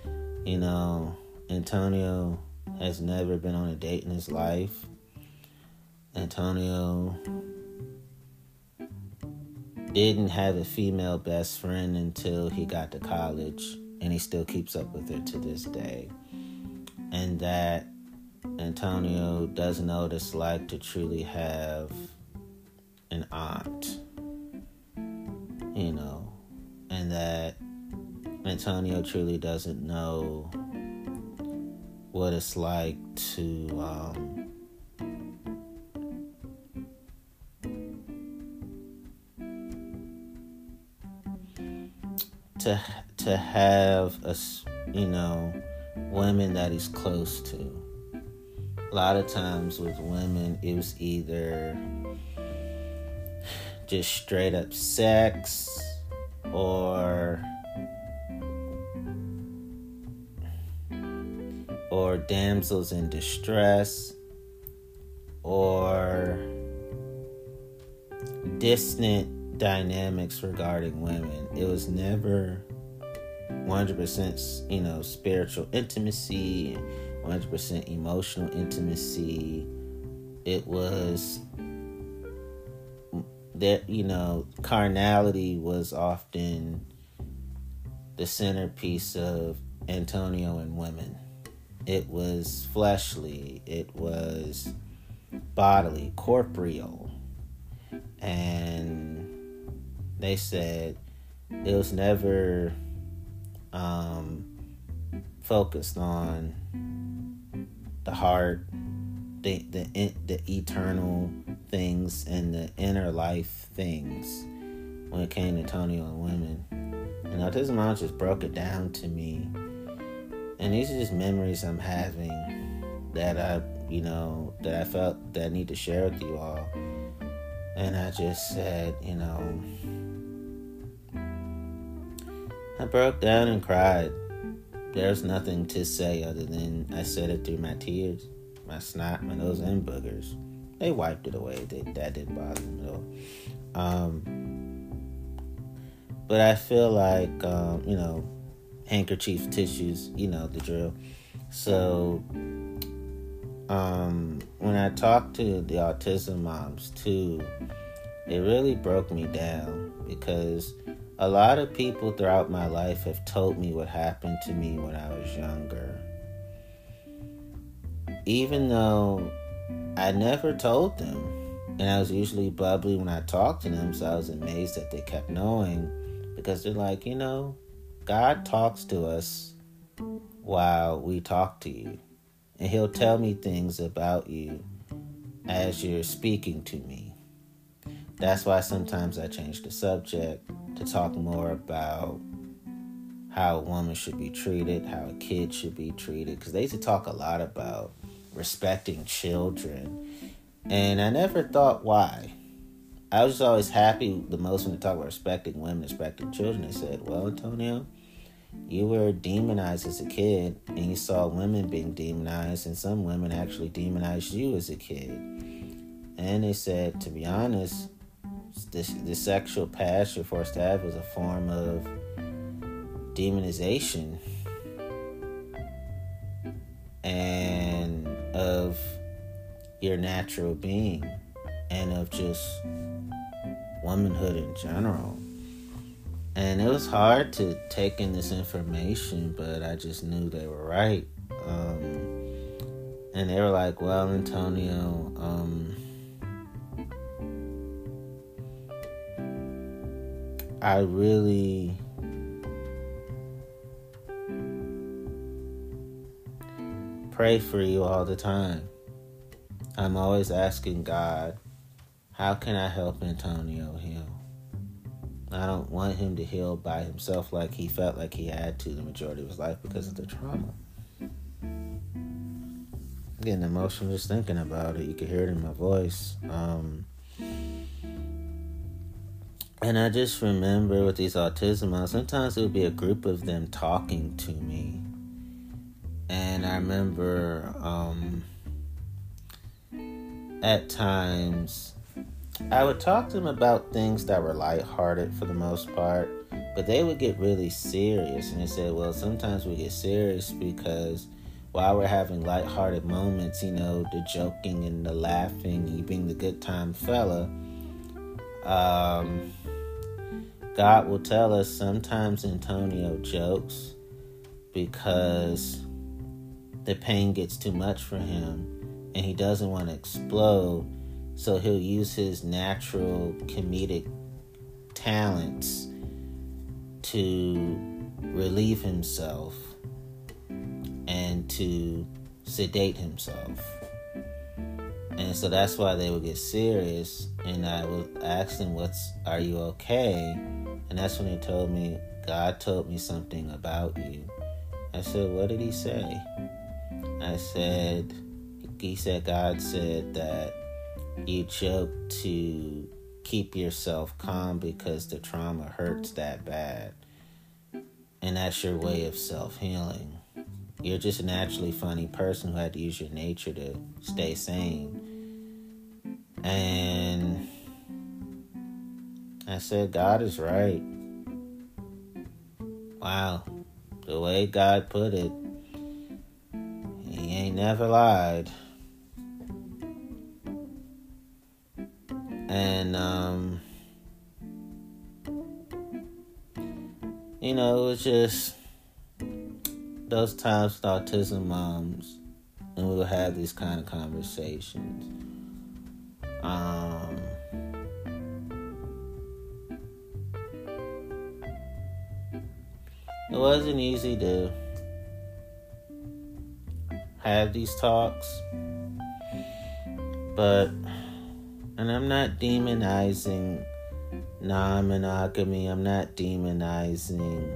Antonio has never been on a date in his life. Antonio didn't have a female best friend until he got to college, and he still keeps up with her to this day. And that Antonio doesn't know what it's like to truly have an aunt, and that Antonio truly doesn't know what it's like to have women that he's close to. A lot of times with women, it was either just straight up sex, or damsels in distress, or distant dynamics regarding women. It was never 100%, spiritual intimacy, 100% emotional intimacy. It was that, carnality was often the centerpiece of Antonio and women. It was fleshly, it was bodily, corporeal. And they said it was never focused on the heart, the eternal things and the inner life things when it came to Antonio and women. And Autism Mom just broke it down to me. And these are just memories I'm having that I felt that I need to share with you all. And I just said, I broke down and cried. There's nothing to say other than I said it through my tears, my snot, my nose, and boogers. They wiped it away. That didn't bother them at all. But I feel like, handkerchief, tissues, the drill. So, when I talked to the autism moms too, it really broke me down, because a lot of people throughout my life have told me what happened to me when I was younger. Even though I never told them, and I was usually bubbly when I talked to them, so I was amazed that they kept knowing, because they're like, God talks to us while we talk to you. And he'll tell me things about you as you're speaking to me. That's why sometimes I change the subject. to talk more about how a woman should be treated, how a kid should be treated, because they used to talk a lot about respecting children, and I never thought why. I was always happy the most when they talk about respecting women, respecting children. They said, well, Antonio, you were demonized as a kid, and you saw women being demonized, and some women actually demonized you as a kid. And they said, to be honest, the sexual past you're forced to have is a form of demonization and of your natural being and of just womanhood in general. And it was hard to take in this information, but I just knew they were right. And they were like, well, Antonio, I really pray for you all the time. I'm always asking God, how can I help Antonio heal? I don't want him to heal by himself like he felt like he had to the majority of his life because of the trauma. I'm getting emotional just thinking about it. You can hear it in my voice. And I just remember with these autism moms, sometimes it would be a group of them talking to me. And I remember at times I would talk to them about things that were lighthearted for the most part, but they would get really serious. And they said, well, sometimes we get serious because while we're having lighthearted moments, you know, the joking and the laughing, you being the good time fella, God will tell us sometimes Antonio jokes because the pain gets too much for him and he doesn't want to explode, so he'll use his natural comedic talents to relieve himself and to sedate himself. And so that's why they would get serious, and I would ask them, are you okay? And that's when they told me, God told me something about you. I said, what did he say? He said, God said that you joke to keep yourself calm because the trauma hurts that bad. And that's your way of self-healing. You're just a naturally funny person who had to use your nature to stay sane. And I said, God is right. Wow. The way God put it, he ain't never lied. And, you know, it was just those times with autism moms, and we would have these kind of conversations. It wasn't easy to have these talks, but, and I'm not demonizing non-monogamy, I'm not demonizing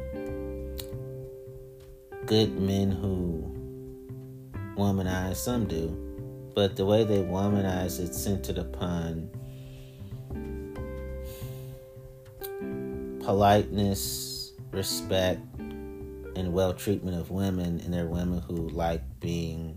good men who womanize, some do, but the way they womanize, it's centered upon politeness, respect, and well-treatment of women, and they're women who like being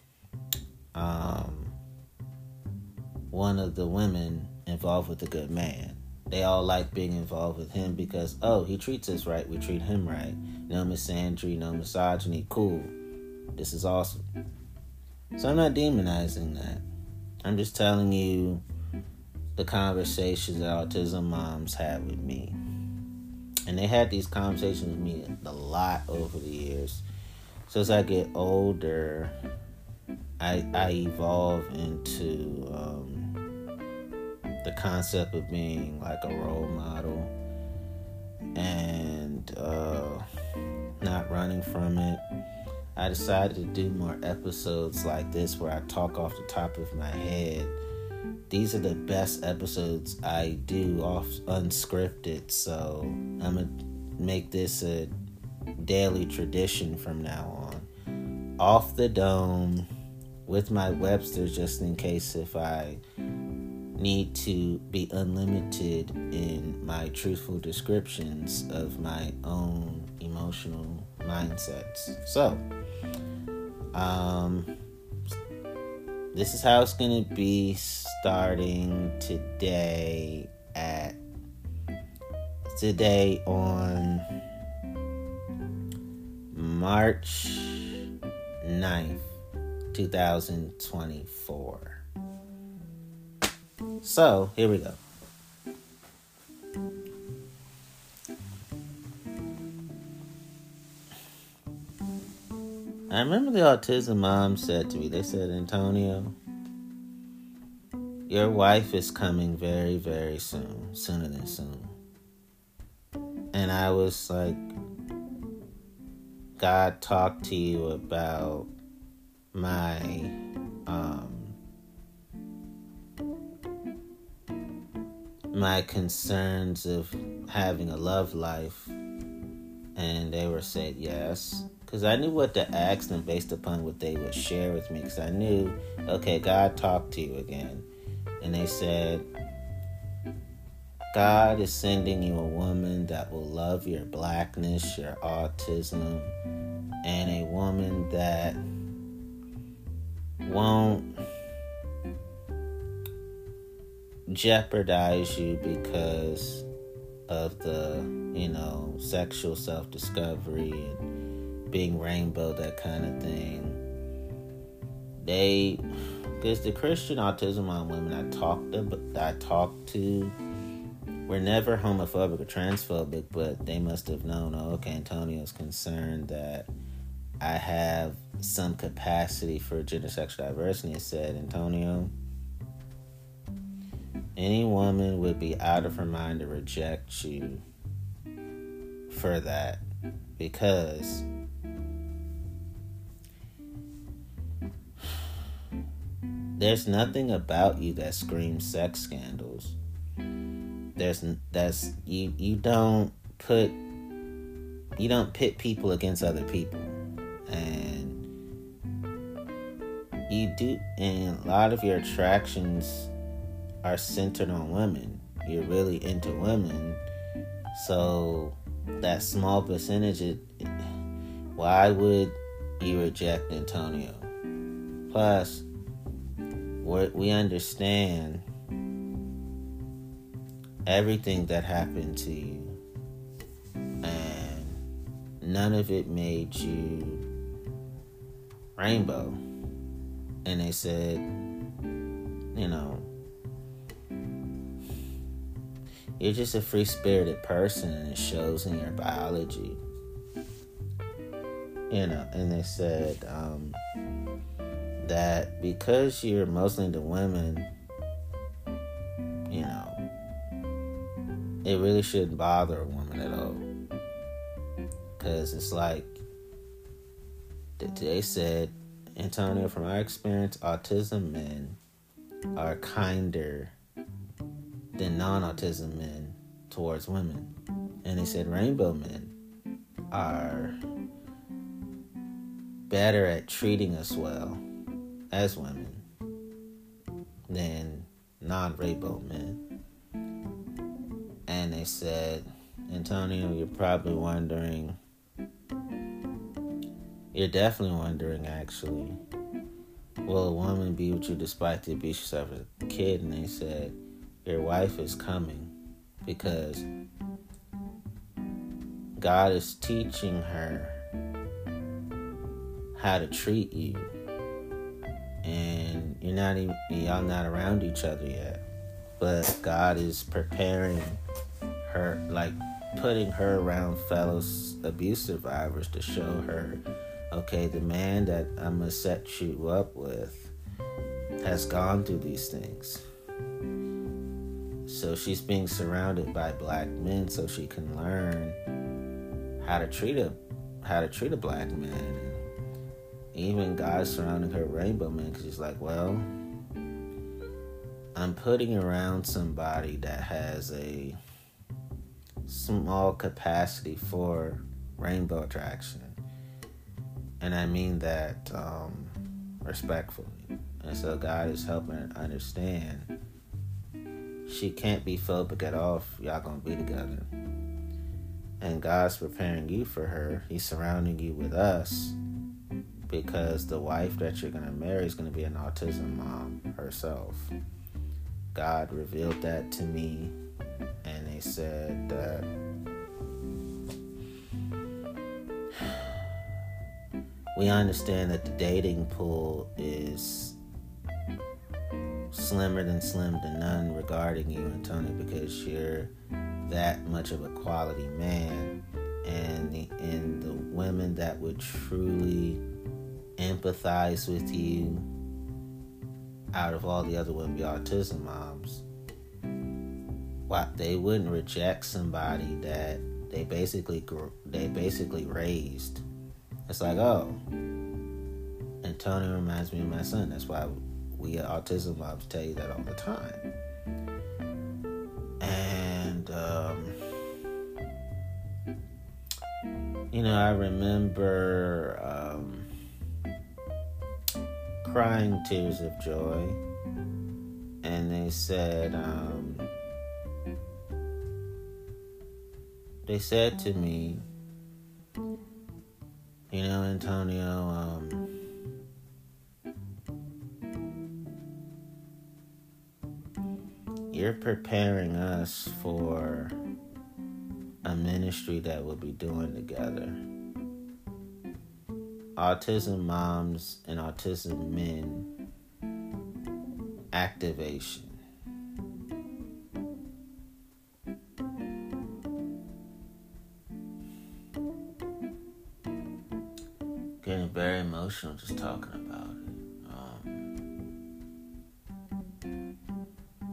one of the women involved with a good man. They all like being involved with him because, oh, he treats us right, we treat him right. No misandry, no misogyny, cool. This is awesome. So I'm not demonizing that. I'm just telling you the conversations that autism moms had with me. And they had these conversations with me a lot over the years. So as I get older, I evolve into the concept of being like a role model and not running from it. I decided to do more episodes like this where I talk off the top of my head these are the best episodes I do off unscripted, so I'm going to make this a daily tradition from now on. Off the dome with my Webster, just in case if I need to be unlimited in my truthful descriptions of my own emotional mindsets. So, this is how it's going to be starting today on March 9th, 2024. So, here we go. I remember the autism mom said to me, they said, Antonio, your wife is coming very, very soon, sooner than soon. And I was like, God talked to you about my my concerns of having a love life, and they were said yes, because I knew what to ask them based upon what they would share with me, because I knew, okay, God talked to you again. And they said, God is sending you a woman that will love your blackness, your autism, and a woman that won't jeopardize you because of the, sexual self-discovery and being rainbow, that kind of thing. Because the Christian autism on women I talked to were never homophobic or transphobic, but they must have known, Antonio's concerned that I have some capacity for gender sexual diversity. It said, Antonio, any woman would be out of her mind to reject you for that, because there's nothing about you that screams sex scandals. You don't pit people against other people, and you do, and a lot of your attractions are centered on women. You're really into women, so that small percentage, why would you reject Antonio? Plus, we understand everything that happened to you, and none of it made you rainbow. And they said, you're just a free-spirited person, and it shows in your biology. And they said that because you're mostly into women, it really shouldn't bother a woman at all. Because it's like, they said, Antonio, from our experience, autism men are kinder than non-autism men towards women. And they said rainbow men are better at treating us well as women than non-rainbow men. And they said, Antonio, you're definitely wondering, actually, will a woman be with you despite the abuse yourself as a kid? And they said, your wife is coming because God is teaching her how to treat you. And y'all not around each other yet, but God is preparing her, like putting her around fellow abuse survivors to show her, okay, the man that I'm gonna set you up with has gone through these things. So she's being surrounded by black men so she can learn how to treat a black man. And even God's surrounding her rainbow men, because he's like, well, I'm putting around somebody that has a small capacity for rainbow attraction. And I mean that respectfully. And so God is helping her understand she can't be phobic at all if y'all gonna be together. And God's preparing you for her. He's surrounding you with us because the wife that you're gonna marry is gonna be an autism mom herself. God revealed that to me, and they said that we understand that the dating pool is slimmer than slim to none regarding you, Antonio, because you're that much of a quality man, and the women that would truly empathize with you out of all the other women be autism moms, they wouldn't reject somebody that they basically raised. It's like, oh, Antonio reminds me of my son. That's why we autism moms tell you that all the time. And I remember crying tears of joy, and they said to me, Antonio, you're preparing us for a ministry that we'll be doing together. Autism moms and autism men activation. Getting very emotional just talking about it.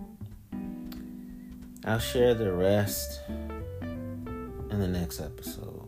I'll share the rest in the next episode.